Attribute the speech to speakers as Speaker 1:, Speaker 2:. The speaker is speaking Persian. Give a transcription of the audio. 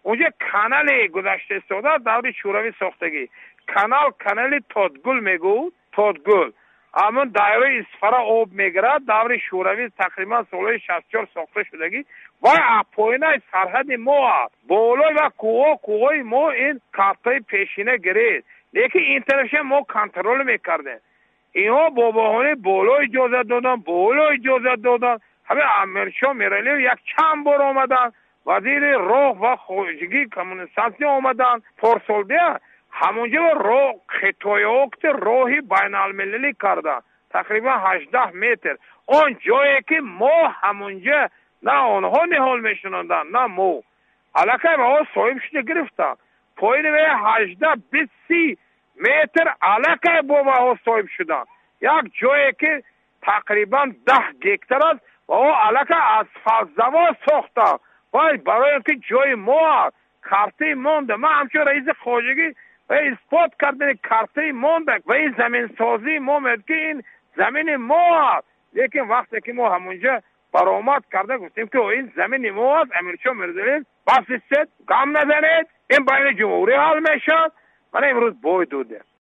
Speaker 1: اونجا کانال گذشته سودا دور شوروی ساختگی کانال تادگل میگو تادگل اما دایره اصفهان آب میگیرد دور شوروی تقریبا سال 64 ساخته شدگی و پایینه سرحد ما بالای و کوههای ما این کارتای پیشینه گرید لیکن این طرفش ما کنترل میکردیم اینها با بهانه بالا اجازه دادن همه امیرشاه میرالی یک چند بار آمدن وزیر راه و خارجگی کمونیستی آمدن پارسالده همونجا راه خطای وقت راهی بین المللی کردن تقریبا 18 متر اون جایی که ما همونجا نه آنها نهال میشنندن نه ما علاقه با صاحب شده گرفتن پایین به 18-20 متر علاقه با ما صاحب شدن یک جایی که تقریبا 10 گکتر است و او علاقه از فضا ساخته و برای اینکه جای ما کارتی مونده ما همچون رئیس خارجگی و اثبات کردن کارتی مونده و این زمین سازی ما میگه که این زمین ما لیکن وقتی که ما همونجا برآمد کرده گفتیم که این زمین ما است امیرشاه میرزایی بس است گام نزنید این بین جمهوری حل میشد من امروز بای دوده